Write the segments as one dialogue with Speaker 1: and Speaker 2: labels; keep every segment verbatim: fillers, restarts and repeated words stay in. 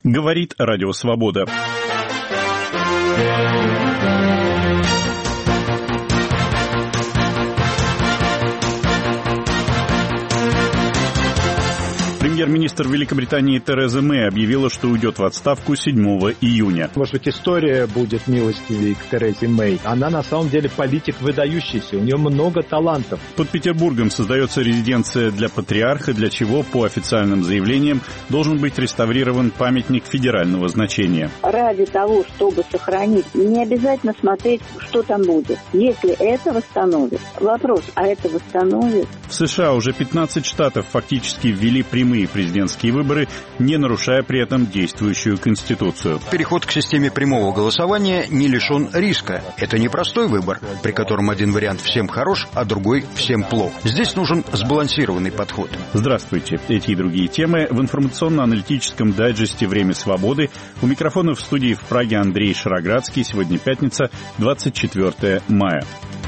Speaker 1: Говорит Радио Свобода. Премьер-министр Великобритании Тереза Мэй объявила, что уйдет в отставку седьмого июня.
Speaker 2: Может быть, история будет милостивее к Терезе Мэй. Она на самом деле политик выдающийся, у нее много талантов.
Speaker 1: Под Петербургом создается резиденция для патриарха, для чего, по официальным заявлениям, должен быть реставрирован памятник федерального значения.
Speaker 3: Ради того, чтобы сохранить, не обязательно смотреть, что там будет. Если это восстановит. Вопрос, а это восстановит?
Speaker 1: В США уже пятнадцать штатов фактически ввели прямые президентские выборы, не нарушая при этом действующую Конституцию.
Speaker 4: Переход к системе прямого голосования не лишен риска. Это непростой выбор, при котором один вариант всем хорош, а другой всем плох. Здесь нужен сбалансированный подход.
Speaker 1: Здравствуйте. Эти и другие темы в информационно-аналитическом дайджесте «Время свободы». У микрофона в студии в Праге Андрей Шароградский. Сегодня пятница, двадцать четвёртое мая.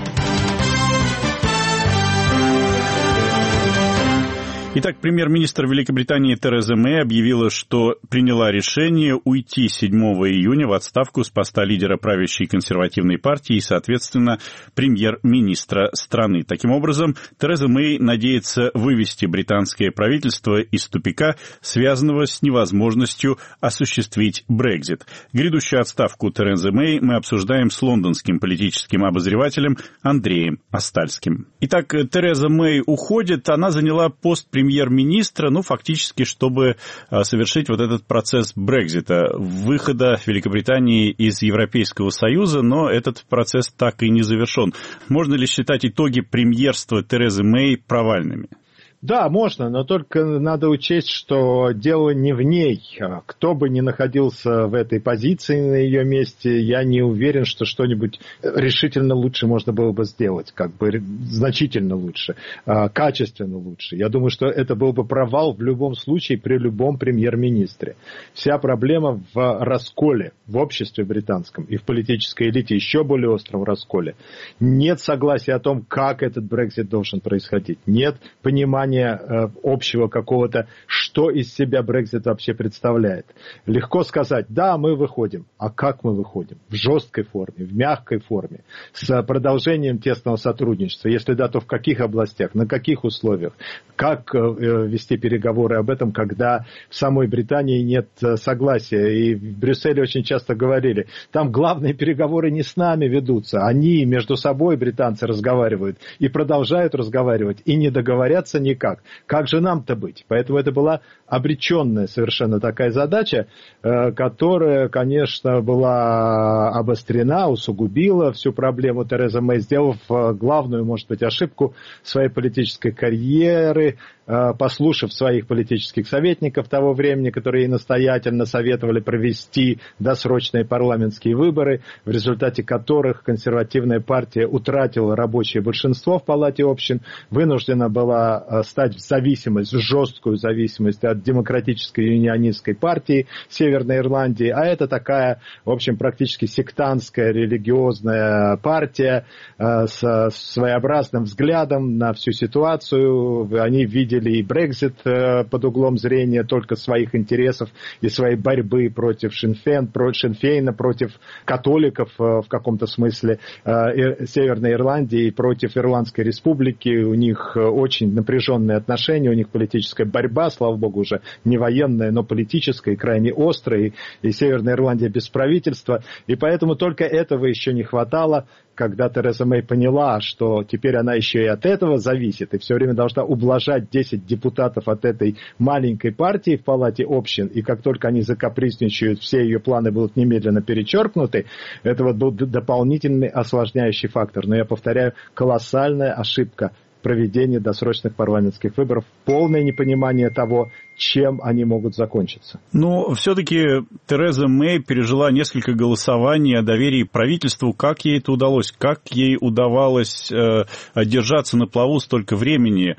Speaker 1: Итак, премьер-министр Великобритании Тереза Мэй объявила, что приняла решение уйти седьмого июня в отставку с поста лидера правящей консервативной партии и, соответственно, премьер-министра страны. Таким образом, Тереза Мэй надеется вывести британское правительство из тупика, связанного с невозможностью осуществить Брексит. Грядущую отставку Терезы Мэй мы обсуждаем с лондонским политическим обозревателем Андреем Остальским. Итак, Тереза Мэй уходит, она заняла пост премьер-министра премьер-министра, ну, фактически, чтобы совершить вот этот процесс Брексита, выхода Великобритании из Европейского Союза, но этот процесс так и не завершен. Можно ли считать итоги премьерства Терезы Мэй провальными?
Speaker 2: Да, можно, но только надо учесть, что дело не в ней. Кто бы ни находился в этой позиции на ее месте, я не уверен, что что-нибудь решительно лучше можно было бы сделать, как бы значительно лучше, качественно лучше. Я думаю, что это был бы провал в любом случае при любом премьер-министре. Вся проблема в расколе в обществе британском и в политической элите, еще более остром расколе. Нет согласия о том, как этот Брексит должен происходить. Нет понимания общего какого-то, что из себя Брексит вообще представляет. Легко сказать, да, мы выходим. А как мы выходим? В жесткой форме, в мягкой форме, с продолжением тесного сотрудничества. Если да, то в каких областях, на каких условиях? Как вести переговоры об этом, когда в самой Британии нет согласия? И в Брюсселе очень часто говорили, там главные переговоры не с нами ведутся. Они между собой, британцы, разговаривают и продолжают разговаривать, и не договорятся никак. Как? Как же нам-то быть? Поэтому это была обреченная совершенно такая задача, которая, конечно, была обострена, усугубила всю проблему Терезы Мэй, сделав главную, может быть, ошибку своей политической карьеры, послушав своих политических советников того времени, которые ей настоятельно советовали провести досрочные парламентские выборы, в результате которых консервативная партия утратила рабочее большинство в Палате общин, вынуждена была стать в зависимость, в жесткую зависимость от демократической юнионистской партии Северной Ирландии, а это такая, в общем, практически сектантская религиозная партия э, с своеобразным взглядом на всю ситуацию. Они видели и Брексит э, под углом зрения только своих интересов и своей борьбы против Шинфейн, против Шинфейна, против католиков э, в каком-то смысле э, Северной Ирландии и против Ирландской республики. У них очень напряженные отношения, у них политическая борьба, слава богу, уже не военная, но политическая, и крайне острая, и, и Северная Ирландия без правительства. И поэтому только этого еще не хватало, когда Тереза Мэй поняла, что теперь она еще и от этого зависит, и все время должна ублажать десять депутатов от этой маленькой партии в Палате общин, и как только они закапризничают, все ее планы будут немедленно перечеркнуты, это вот был дополнительный осложняющий фактор. Но я повторяю, колоссальная ошибка проведения досрочных парламентских выборов, полное непонимание того, чем они могут закончиться.
Speaker 1: Но все-таки Тереза Мэй пережила несколько голосований о доверии правительству. Как ей это удалось? Как ей удавалось э, держаться на плаву столько времени?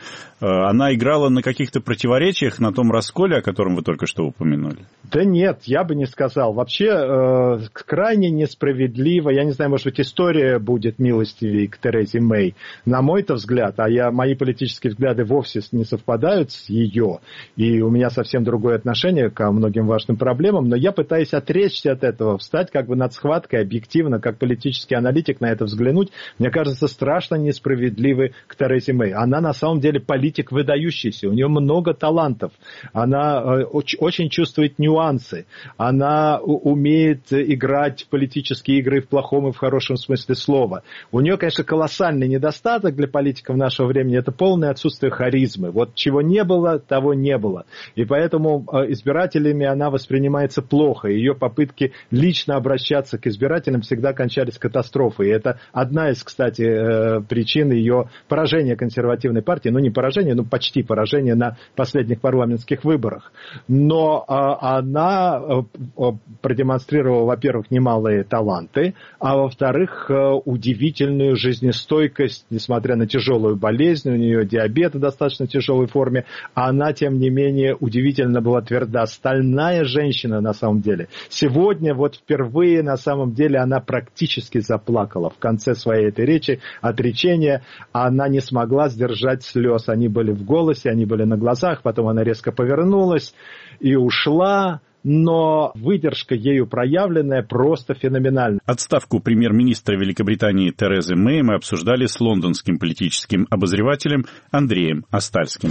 Speaker 1: она играла на каких-то противоречиях на том расколе, о котором вы только что упомянули?
Speaker 2: Да нет, я бы не сказал. Вообще, э, крайне несправедливо, я не знаю, может быть, история будет милостивее к Терезе Мэй. На мой-то взгляд, а я, мои политические взгляды вовсе не совпадают с ее, и у меня совсем другое отношение ко многим важным проблемам, но я пытаюсь отречься от этого, встать как бы над схваткой, объективно, как политический аналитик на это взглянуть. Мне кажется, страшно несправедливы к Терезе Мэй. Она на самом деле политик выдающийся, у нее много талантов, она э, очень, очень чувствует нюансы, она умеет играть в политические игры в плохом и в хорошем смысле слова. У нее, конечно, колоссальный недостаток для политиков нашего времени, это полное отсутствие харизмы. Вот чего не было, того не было. И поэтому избирателями она воспринимается плохо. Ее попытки лично обращаться к избирателям всегда кончались катастрофой. И это одна из, кстати, причин ее поражения консервативной партии. Ну, не поражения, но почти поражения на последних парламентских выборах. Но она продемонстрировала, во-первых, немалые таланты, а во-вторых, удивительную жизнестойкость, несмотря на тяжелую болезнь, у нее диабет в достаточно тяжелой форме, она, тем не менее, удивительно была тверда. Стальная женщина, на самом деле. Сегодня, вот впервые, на самом деле, она практически заплакала в конце своей этой речи, отречения. Она не смогла сдержать слез. Они были в голосе, они были на глазах, потом она резко повернулась и ушла. Но выдержка ею проявленная просто феноменальна.
Speaker 1: Отставку премьер-министра Великобритании Терезы Мэй мы обсуждали с лондонским политическим обозревателем Андреем Остальским.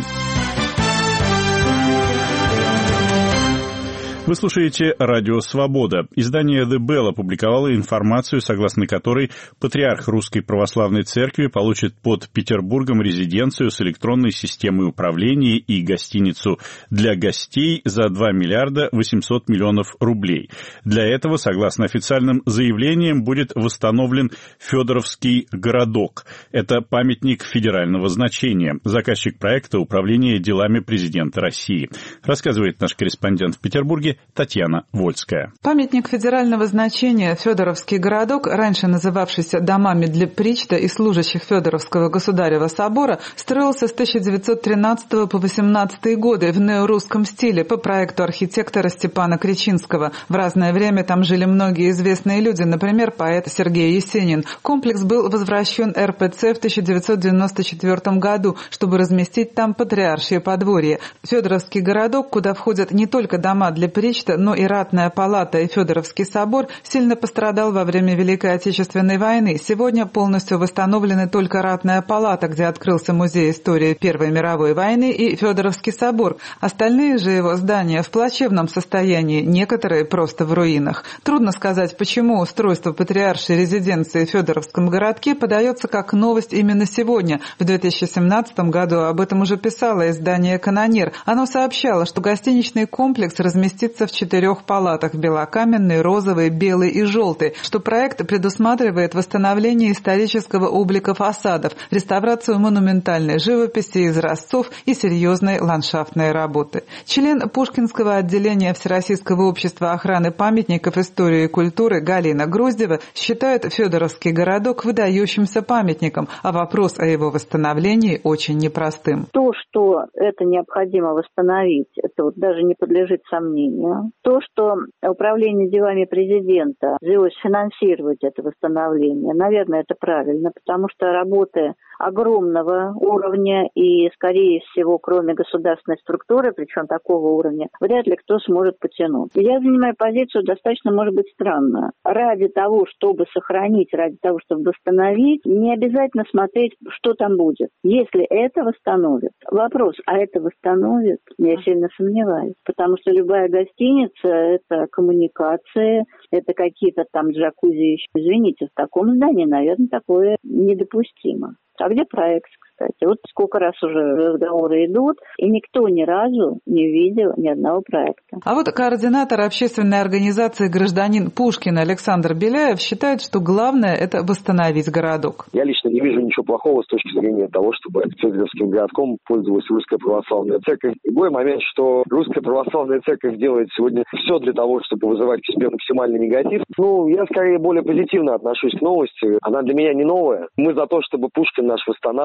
Speaker 1: Вы слушаете «Радио Свобода». Издание The Bell опубликовало информацию, согласно которой патриарх Русской Православной Церкви получит под Петербургом резиденцию с электронной системой управления и гостиницу для гостей за два миллиарда восемьсот миллионов рублей. Для этого, согласно официальным заявлениям, будет восстановлен Федоровский городок. Это памятник федерального значения. Заказчик проекта — Управление делами президента России. Рассказывает наш корреспондент в Петербурге Татьяна Вольская.
Speaker 5: Памятник федерального значения Федоровский городок, раньше называвшийся домами для причта и служащих Федоровского государева собора, строился с тысяча девятьсот тринадцатого по восемнадцатый годы в неорусском стиле по проекту архитектора Степана Кречинского. В разное время там жили многие известные люди, например, поэт Сергей Есенин. Комплекс был возвращен эр пэ цэ в тысяча девятьсот девяносто четвёртом году, чтобы разместить там патриаршее подворье. Федоровский городок, куда входят не только дома для причта, но и Ратная палата и Федоровский собор, сильно пострадал во время Великой Отечественной войны. Сегодня полностью восстановлены только Ратная палата, где открылся музей истории Первой мировой войны, и Федоровский собор. Остальные же его здания в плачевном состоянии, некоторые просто в руинах. Трудно сказать, почему устройство патриаршей резиденции в Федоровском городке подается как новость именно сегодня. В две тысячи семнадцатом году об этом уже писало издание «Канонер». Оно сообщало, что гостиничный комплекс разместится в четырех палатах – белокаменной, розовой, белой и желтой, что проект предусматривает восстановление исторического облика фасадов, реставрацию монументальной живописи, изразцов и серьезной ландшафтной работы. Член Пушкинского отделения Всероссийского общества охраны памятников истории и культуры Галина Груздева считает Федоровский городок выдающимся памятником, а вопрос о его восстановлении очень непростым.
Speaker 3: То, что это необходимо восстановить, это вот даже не подлежит сомнению. То, что управление делами президента взялось финансировать это восстановление, наверное, это правильно, потому что работы огромного уровня и, скорее всего, кроме государственной структуры, причем такого уровня, вряд ли кто сможет потянуть. Я занимаю позицию достаточно, может быть, странную. Ради того, чтобы сохранить, ради того, чтобы восстановить, не обязательно смотреть, что там будет. Если это восстановит, вопрос, а это восстановит, я сильно сомневаюсь, потому что любая гостиница – это коммуникации, это какие-то там джакузи еще. Извините, в таком здании, наверное, такое недопустимо. А где проект, кстати? Вот сколько раз уже разговоры идут, и никто ни разу не видел ни одного проекта.
Speaker 5: А вот координатор общественной организации «Гражданин Пушкин» Александр Беляев считает, что главное – это восстановить городок.
Speaker 6: Я лично не вижу ничего плохого с точки зрения того, чтобы Федоровским городком пользовалась Русская Православная Церковь. Другой момент, что Русская Православная Церковь делает сегодня все для того, чтобы вызывать к себе максимальный негатив. Ну, я скорее более позитивно отношусь к новости. Она для меня не новая. Мы за то, чтобы Пушкин наш восстанавливали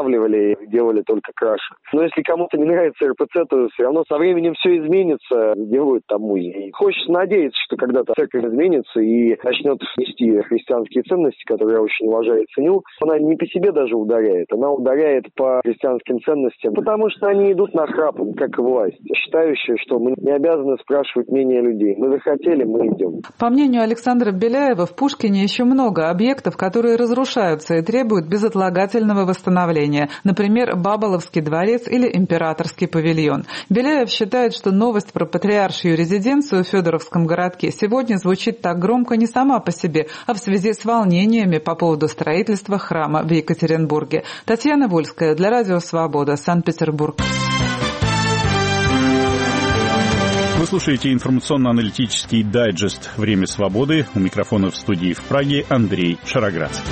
Speaker 6: делали, делали только краше. Но если кому-то не нравится эр пэ цэ, то все равно со временем все изменится, делают там музей. Хочется надеяться, что когда-то церковь изменится и начнет нести христианские ценности, которые я очень уважаю и ценю. Она не по себе даже ударяет, она ударяет по христианским ценностям, потому что они идут нахрапом, как и власть, считающая, что мы не обязаны спрашивать мнение людей. Мы захотели, мы идем.
Speaker 5: По мнению Александра Беляева, в Пушкине еще много объектов, которые разрушаются и требуют безотлагательного восстановления. Например, Баболовский дворец или Императорский павильон. Беляев считает, что новость про патриаршую резиденцию в Федоровском городке сегодня звучит так громко не сама по себе, а в связи с волнениями по поводу строительства храма в Екатеринбурге. Татьяна Вольская для Радио Свобода, Санкт-Петербург.
Speaker 1: Вы слушаете информационно-аналитический дайджест «Время свободы». У микрофона в студии в Праге Андрей Шароградский.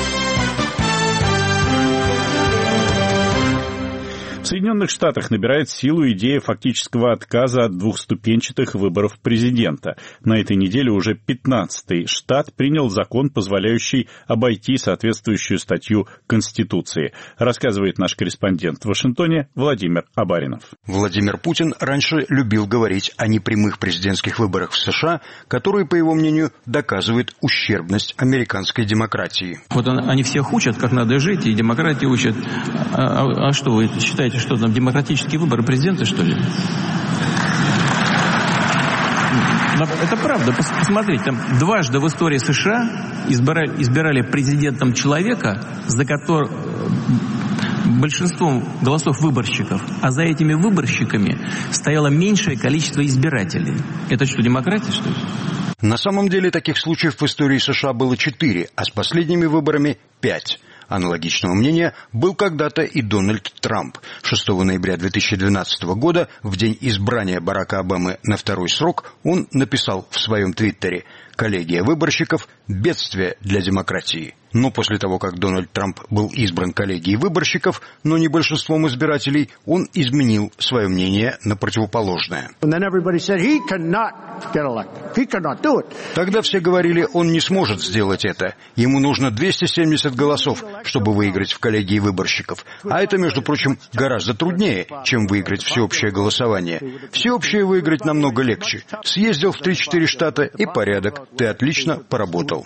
Speaker 1: В Соединенных Штатах набирает силу идея фактического отказа от двухступенчатых выборов президента. На этой неделе уже пятнадцатый штат принял закон, позволяющий обойти соответствующую статью Конституции. Рассказывает наш корреспондент в Вашингтоне Владимир Абаринов.
Speaker 4: Владимир Путин раньше любил говорить о непрямых президентских выборах в США, которые, по его мнению, доказывают ущербность американской демократии.
Speaker 7: Вот они всех учат, как надо жить, и демократию учат. А, а, а что вы считаете? Что там, демократические выборы президента, что ли? Это правда. Посмотрите, там дважды в истории США избирали, избирали президентом человека, за которого большинством голосов выборщиков, а за этими выборщиками стояло меньшее количество избирателей. Это что, демократия, что ли?
Speaker 4: На самом деле таких случаев в истории США было четыре, а с последними выборами пять. Аналогичного мнения был когда-то и Дональд Трамп. шестого ноября две тысячи двенадцатого года, в день избрания Барака Обамы на второй срок, он написал в своем твиттере: «Коллегия выборщиков – бедствие для демократии». Но после того, как Дональд Трамп был избран коллегией выборщиков, но не большинством избирателей, он изменил свое мнение на противоположное. Тогда все говорили, он не сможет сделать это. Ему нужно двести семьдесят голосов, чтобы выиграть в коллегии выборщиков. А это, между прочим, гораздо труднее, чем выиграть всеобщее голосование. Всеобщее выиграть намного легче. Съездил в три-четыре штата и порядок. Ты отлично поработал.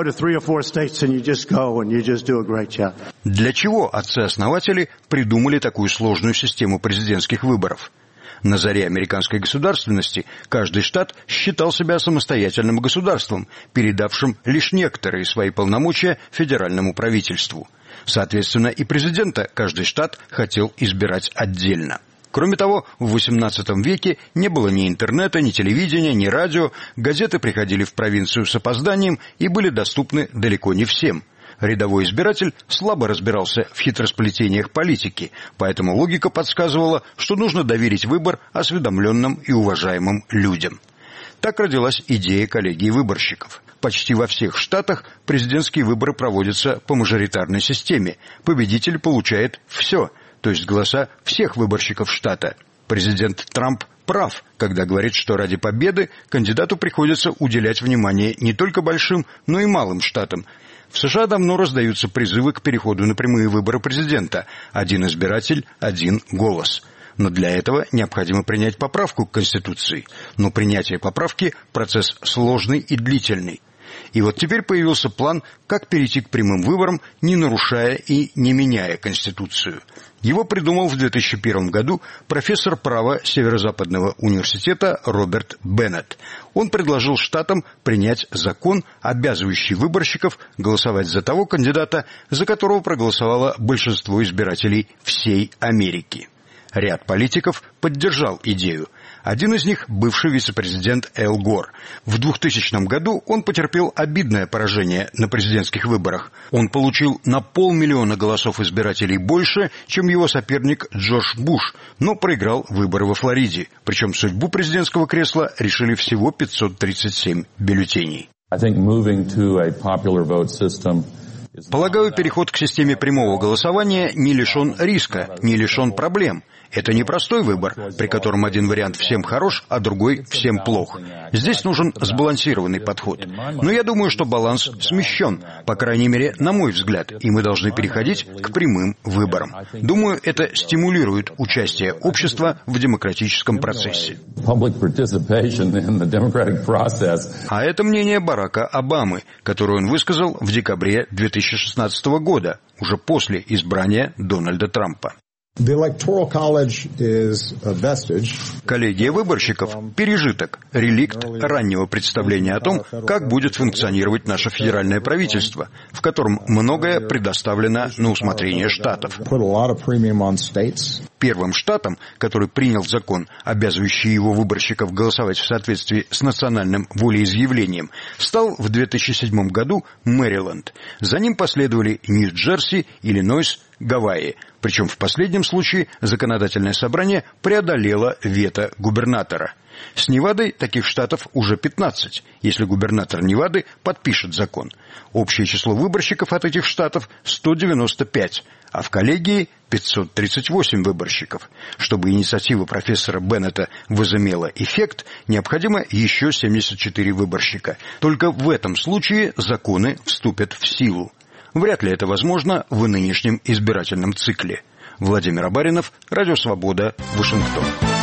Speaker 4: Для чего отцы-основатели придумали такую сложную систему президентских выборов? На заре американской государственности каждый штат считал себя самостоятельным государством, передавшим лишь некоторые свои полномочия федеральному правительству. Соответственно, и президента каждый штат хотел избирать отдельно. Кроме того, в восемнадцатом веке не было ни интернета, ни телевидения, ни радио, газеты приходили в провинцию с опозданием и были доступны далеко не всем. Рядовой избиратель слабо разбирался в хитросплетениях политики, поэтому логика подсказывала, что нужно доверить выбор осведомленным и уважаемым людям. Так родилась идея коллегии выборщиков. Почти во всех штатах президентские выборы проводятся по мажоритарной системе. Победитель получает все, то есть голоса всех выборщиков штата. Президент Трамп прав, когда говорит, что ради победы кандидату приходится уделять внимание не только большим, но и малым штатам. В США давно раздаются призывы к переходу на прямые выборы президента. Один избиратель, один голос. Но для этого необходимо принять поправку к Конституции. Но принятие поправки – процесс сложный и длительный. И вот теперь появился план, как перейти к прямым выборам, не нарушая и не меняя Конституцию. Его придумал в две тысячи первом году профессор права Северо-Западного университета Роберт Беннет. Он предложил штатам принять закон, обязывающий выборщиков голосовать за того кандидата, за которого проголосовало большинство избирателей всей Америки. Ряд политиков поддержал идею. Один из них – бывший вице-президент Эл Гор. В двухтысячном году он потерпел обидное поражение на президентских выборах. Он получил на полмиллиона голосов избирателей больше, чем его соперник Джордж Буш, но проиграл выборы во Флориде. Причем судьбу президентского кресла решили всего пятьсот тридцать семь бюллетеней. Полагаю, переход к системе прямого голосования не лишен риска, не лишен проблем. Это непростой выбор, при котором один вариант всем хорош, а другой всем плох. Здесь нужен сбалансированный подход. Но я думаю, что баланс смещен, по крайней мере, на мой взгляд, и мы должны переходить к прямым выборам. Думаю, это стимулирует участие общества в демократическом процессе. А это мнение Барака Обамы, которое он высказал в декабре две тысячи шестнадцатого года, уже после избрания Дональда Трампа. Коллегия выборщиков – пережиток, реликт раннего представления о том, как будет функционировать наше федеральное правительство, в котором многое предоставлено на усмотрение штатов. Первым штатом, который принял закон, обязывающий его выборщиков голосовать в соответствии с национальным волеизъявлением, стал в две тысячи седьмом году Мэриленд. За ним последовали Нью-Джерси, Иллинойс, Гавайи. Причем в последнем случае законодательное собрание преодолело вето губернатора. С Невадой таких штатов уже пятнадцать, если губернатор Невады подпишет закон. Общее число выборщиков от этих штатов – сто девяносто пять, а в коллегии – пятьсот тридцать восемь выборщиков. Чтобы инициатива профессора Беннета возымела эффект, необходимо еще семьдесят четыре выборщика. Только в этом случае законы вступят в силу. Вряд ли это возможно в нынешнем избирательном цикле. Владимир Абаринов, Радио Свобода, Вашингтон.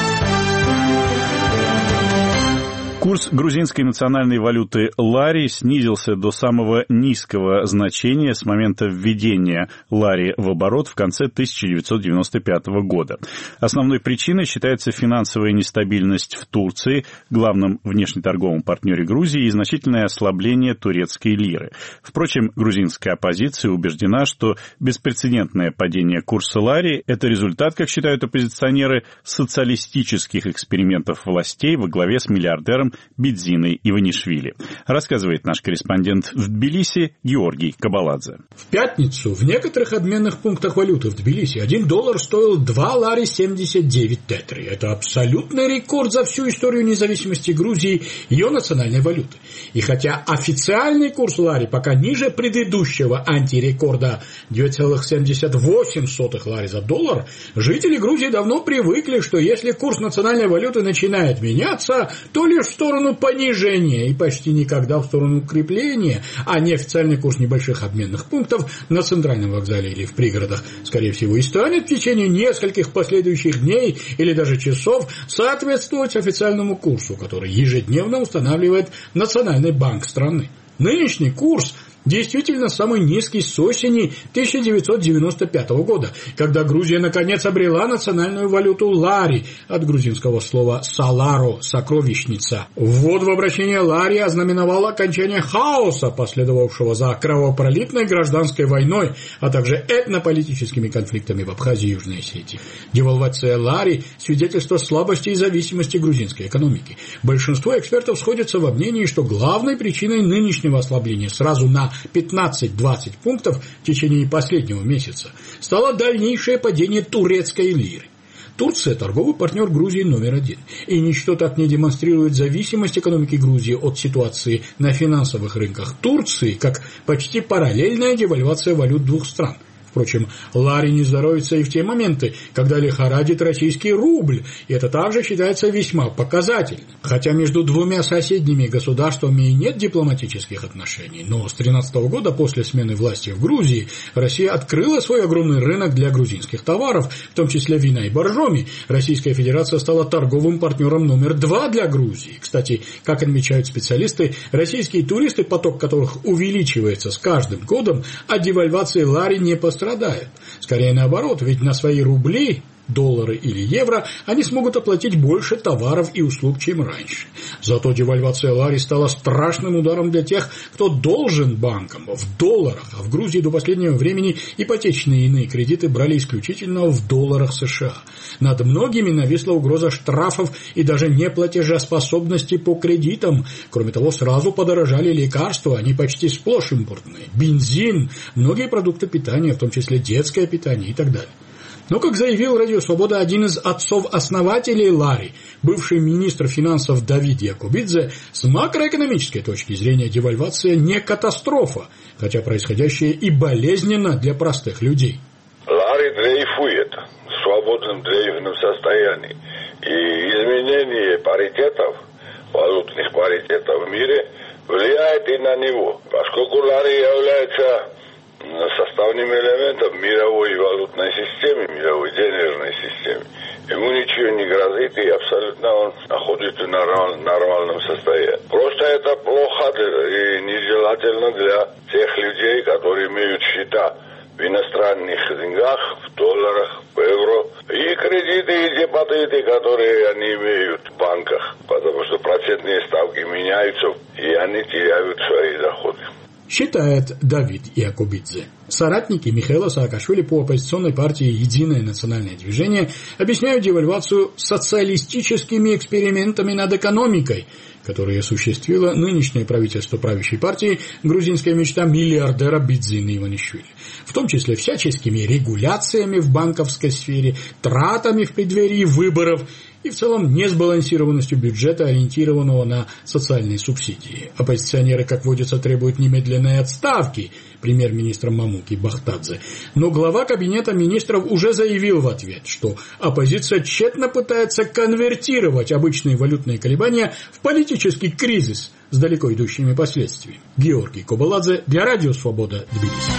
Speaker 1: Курс грузинской национальной валюты лари снизился до самого низкого значения с момента введения лари в оборот в конце тысяча девятьсот девяносто пятого года. Основной причиной считается финансовая нестабильность в Турции, главном внешнеторговом партнере Грузии, и значительное ослабление турецкой лиры. Впрочем, грузинская оппозиция убеждена, что беспрецедентное падение курса лари – это результат, как считают оппозиционеры, социалистических экспериментов властей во главе с миллиардером Бидзиной Иванишвили. Рассказывает наш корреспондент в Тбилиси Георгий Кабаладзе.
Speaker 8: В пятницу в некоторых обменных пунктах валюты в Тбилиси один доллар стоил два лари семьдесят девять тетри. Это абсолютный рекорд за всю историю независимости Грузии, ее национальной валюты. И хотя официальный курс лари пока ниже предыдущего антирекорда девять целых семьдесят восемь сотых лари за доллар, жители Грузии давно привыкли, что если курс национальной валюты начинает меняться, то лишь в сторону понижения и почти никогда в сторону укрепления, а неофициальный курс небольших обменных пунктов на центральном вокзале или в пригородах, скорее всего, и станет в течение нескольких последующих дней или даже часов соответствовать официальному курсу, который ежедневно устанавливает Национальный банк страны. Нынешний курс действительно самый низкий с осени тысяча девятьсот девяносто пятого года, когда Грузия наконец обрела национальную валюту лари, от грузинского слова «саларо» – «сокровищница». Ввод в обращение лари ознаменовал окончание хаоса, последовавшего за кровопролитной гражданской войной, а также этнополитическими конфликтами в Абхазии и Южной Осетии. Девальвация лари – свидетельство слабости и зависимости грузинской экономики. Большинство экспертов сходятся во мнении, что главной причиной нынешнего ослабления сразу на пятнадцать-двадцать пунктов в течение последнего месяца стало дальнейшее падение турецкой лиры. Турция – торговый партнер Грузии номер один. И ничто так не демонстрирует зависимость экономики Грузии от ситуации на финансовых рынках Турции, как почти параллельная девальвация валют двух стран. Впрочем, лари не здоровится и в те моменты, когда лихорадит российский рубль, и это также считается весьма показательным. Хотя между двумя соседними государствами и нет дипломатических отношений, но с две тысячи тринадцатого года, после смены власти в Грузии, Россия открыла свой огромный рынок для грузинских товаров, в том числе вина и боржоми. Российская Федерация стала торговым партнером номер два для Грузии. Кстати, как отмечают специалисты, российские туристы, поток которых увеличивается с каждым годом, от девальвации лари не пострадают. Страдают. Скорее наоборот, ведь на свои рубли, доллары или евро они смогут оплатить больше товаров и услуг, чем раньше. Зато девальвация лари стала страшным ударом для тех, кто должен банкам в долларах, а в Грузии до последнего времени ипотечные и иные кредиты брали исключительно в долларах США. Над многими нависла угроза штрафов и даже неплатежеспособности по кредитам. Кроме того, сразу подорожали лекарства, они почти сплошь импортные, бензин, многие продукты питания, в том числе детское питание и так далее. Но, как заявил Радио Свобода один из отцов-основателей Лари, бывший министр финансов Давид Якубидзе, с макроэкономической точки зрения девальвация не катастрофа, хотя происходящее и болезненно для простых людей.
Speaker 9: Лари дрейфует в свободном дрейфном состоянии. И изменение паритетов, валютных паритетов в мире влияет и на него. Поскольку Лари является составным элементом мировой валютной системы, мировой денежной системы, ему ничего не грозит, и абсолютно он находится в нормальном состоянии. Просто это плохо и нежелательно для тех людей, которые имеют счета в иностранных деньгах, в долларах, в евро, и кредиты, и депозиты, которые они имеют в банках, потому что процентные ставки меняются, и они теряют свои доходы.
Speaker 8: Считает Давид Якубидзе. Соратники Михаила Саакашвили по оппозиционной партии «Единое национальное движение» объясняют девальвацию социалистическими экспериментами над экономикой, которые осуществило нынешнее правительство правящей партии «Грузинская мечта» миллиардера Бидзины Иванишвили. В том числе всяческими регуляциями в банковской сфере, тратами в преддверии выборов и в целом несбалансированностью бюджета, ориентированного на социальные субсидии. Оппозиционеры, как водится, требуют немедленной отставки премьер-министра Мамуки Бахтадзе. Но глава кабинета министров уже заявил в ответ, что оппозиция тщетно пытается конвертировать обычные валютные колебания в политический кризис с далеко идущими последствиями. Георгий Кобаладзе для Радио Свобода, Тбилиси.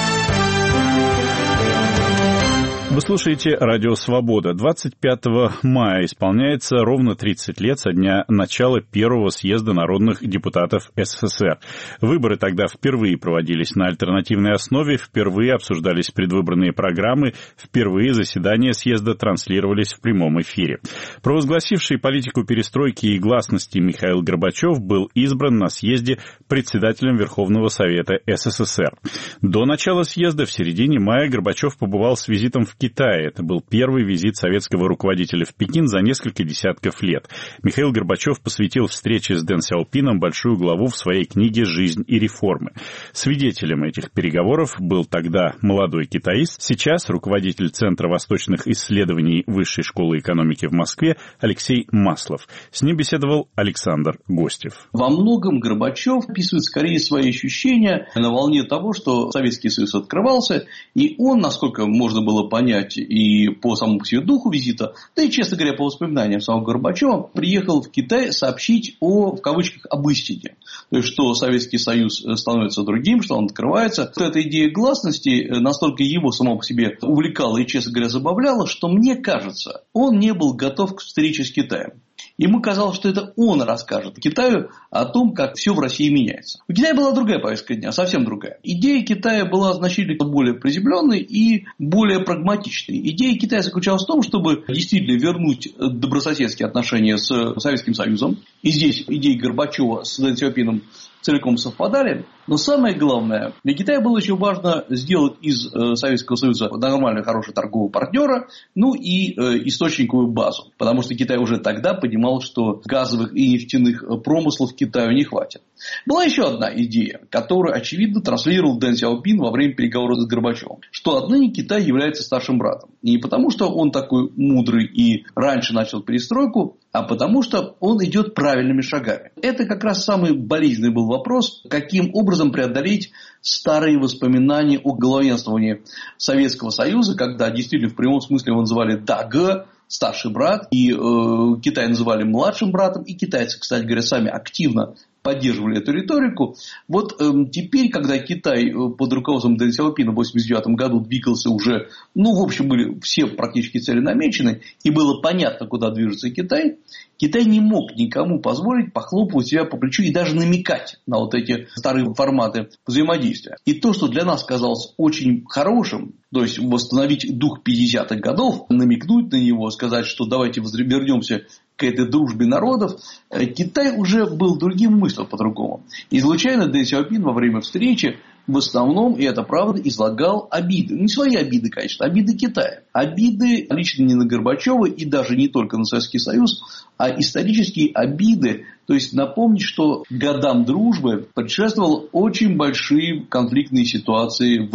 Speaker 1: Вы слушаете Радио Свобода. двадцать пятого мая исполняется ровно тридцать лет со дня начала первого съезда народных депутатов СССР. Выборы тогда впервые проводились на альтернативной основе, впервые обсуждались предвыборные программы, впервые заседания съезда транслировались в прямом эфире. Провозгласивший политику перестройки и гласности Михаил Горбачев был избран на съезде председателем Верховного Совета СССР. До начала съезда в середине мая Горбачев побывал с визитом в Китай. Это был первый визит советского руководителя в Пекин за несколько десятков лет. Михаил Горбачев посвятил встрече с Дэн Сяопином большую главу в своей книге «Жизнь и реформы». Свидетелем этих переговоров был тогда молодой китаист, сейчас руководитель Центра восточных исследований Высшей школы экономики в Москве Алексей Маслов. С ним беседовал Александр Гостев.
Speaker 10: Во многом Горбачев описывает скорее свои ощущения на волне того, что Советский Союз открывался, и он, насколько можно было понять, и по самому себе духу визита, да и, честно говоря, по воспоминаниям самого Горбачева, приехал в Китай сообщить о, в кавычках, об истине. То есть, что Советский Союз становится другим, что он открывается. Вот эта идея гласности настолько его само по себе увлекала и, честно говоря, забавляла, что, мне кажется, он не был готов к встрече с Китаем. Ему казалось, что это он расскажет Китаю о том, как все в России меняется. У Китая была другая повестка дня, совсем другая. Идея Китая была значительно более приземленной и более прагматичной. Идея Китая заключалась в том, чтобы действительно вернуть добрососедские отношения с Советским Союзом. И здесь идеи Горбачева с Дэн Сяопином целиком совпадали. Но самое главное, для Китая было еще важно сделать из э, Советского Союза нормального, хорошего торгового партнера, ну и э, источниковую базу. Потому что Китай уже тогда понимал, что газовых и нефтяных промыслов Китаю не хватит. Была еще одна идея, которую, очевидно, транслировал Дэн Сяопин во время переговоров с Горбачевым. Что отныне Китай является старшим братом. Не потому, что он такой мудрый и раньше начал перестройку, а потому, что он идет правильными шагами. Это как раз самый болезненный был вопрос, каким образом преодолеть старые воспоминания о главенствовании Советского Союза, когда действительно в прямом смысле его называли ДАГ, старший брат, и э, Китай называли младшим братом, и китайцы, кстати говоря, сами активно поддерживали эту риторику. Вот э, теперь, когда Китай под руководством Дэн Сяопина в восемьдесят девятом году двигался уже, ну, в общем, были все практически цели намечены, и было понятно, куда движется Китай, Китай не мог никому позволить похлопывать себя по плечу и даже намекать на вот эти старые форматы взаимодействия. И то, что для нас казалось очень хорошим, то есть восстановить дух пятидесятых годов, намекнуть на него, сказать, что давайте вернемся к этой дружбе народов, Китай уже был другим, мыслил по-другому. И случайно Дэн Сяопин во время встречи в основном, и это правда, излагал обиды. Не свои обиды, конечно, обиды Китая. Обиды лично не на Горбачева и даже не только на Советский Союз, а исторические обиды. То есть напомнить, что годам дружбы предшествовали очень большие конфликтные ситуации в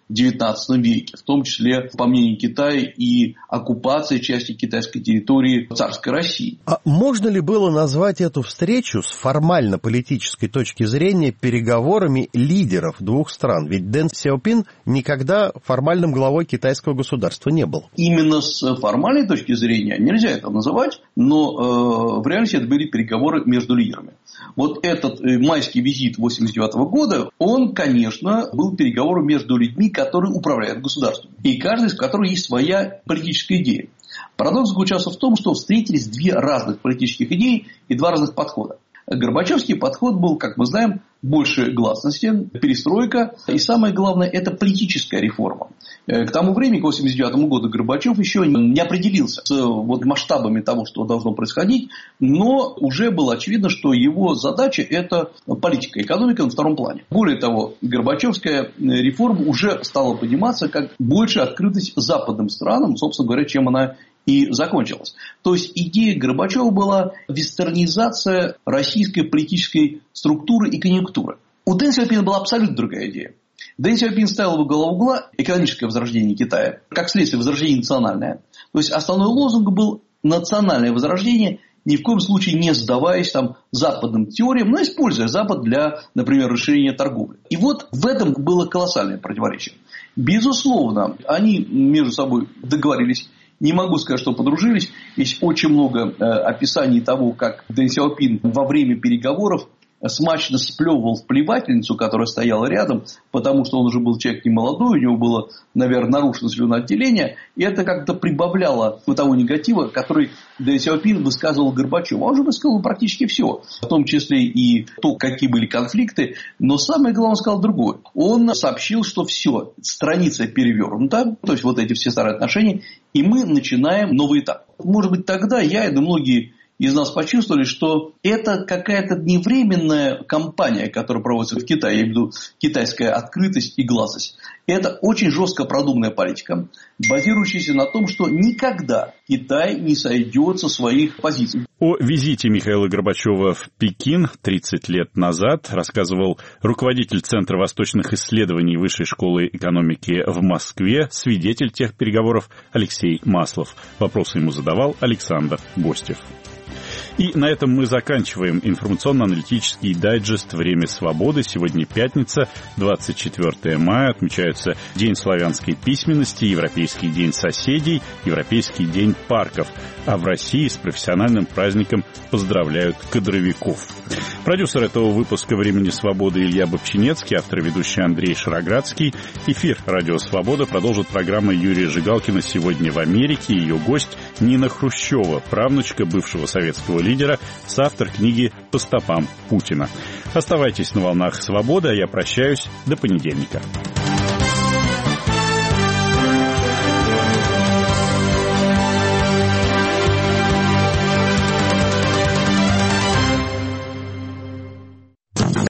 Speaker 10: девятнадцатом веке, в том числе, по мнению Китая, и оккупация части китайской территории царской России.
Speaker 11: А можно ли было назвать эту встречу с формально-политической точки зрения переговорами лидеров двух стран? Ведь Дэн Сяопин никогда формальным главой китайского государства не был.
Speaker 10: Именно с формальной точки зрения нельзя это называть, но э, в реальности это были переговоры между лидерами. Вот этот э, майский визит восемьдесят девятого года, он, конечно, был переговором между людьми, которые управляют государством, и каждый из которых есть своя политическая идея. Парадокс заключался в том, что встретились две разных политических идеи и два разных подхода. Горбачевский подход был, как мы знаем, больше гласности, перестройка, и самое главное, это политическая реформа. К тому времени, к восемьдесят девятому году, Горбачев еще не определился с вот, масштабами того, что должно происходить, но уже было очевидно, что его задача – это политика, экономика на втором плане. Более того, Горбачевская реформа уже стала подниматься как большая открытость западным странам, собственно говоря, чем она и закончилась. То есть идея Горбачева была вестернизация российской политической структуры и конъюнктуры. У Дэн Сяопина была абсолютно другая идея. Дэн Сяопин ставил во главу угла экономическое возрождение Китая, как следствие возрождение национальное. То есть основной лозунг был национальное возрождение, ни в коем случае не сдаваясь там западным теориям, но используя Запад для, например, расширения торговли. И вот в этом было колоссальное противоречие. Безусловно, они между собой договорились. Не могу сказать, что подружились. Есть очень много э, описаний того, как Дэн Сяопин во время переговоров смачно сплевывал в плевательницу, которая стояла рядом, потому что он уже был человек не молодой, у него было, наверное, нарушено слюноотделение, и это как-то прибавляло того негатива, который Дэн Сяопин высказывал Горбачеву. Он же высказал практически все, в том числе и то, какие были конфликты, но самое главное, он сказал другое. Он сообщил, что все, страница перевернута, то есть вот эти все старые отношения, и мы начинаем новый этап. Может быть, тогда я и многие из нас почувствовали, что это какая-то невременная кампания, которая проводится в Китае, я имею в виду китайская открытость и гласность. Это очень жестко продуманная политика, базирующаяся на том, что никогда Китай не сойдет со своих позиций.
Speaker 1: О визите Михаила Горбачева в Пекин тридцать лет назад рассказывал руководитель Центра восточных исследований Высшей школы экономики в Москве, свидетель тех переговоров Алексей Маслов. Вопросы ему задавал Александр Гостев. И на этом мы заканчиваем информационно-аналитический дайджест «Время свободы». Сегодня пятница, двадцать четвёртого мая. Отмечается День славянской письменности, Европейский день соседей, Европейский день парков. А в России с профессиональным праздником поздравляют кадровиков. Продюсер этого выпуска «Времени свободы» Илья Бобчинецкий, автор и ведущий Андрей Шароградский. Эфир «Радио Свобода» продолжит программа Юрия Жигалкина «Сегодня в Америке». Ее гость Нина Хрущева, правнучка бывшего советского лидера, соавтор книги «По стопам Путина». Оставайтесь на волнах «Свободы», а я прощаюсь до понедельника.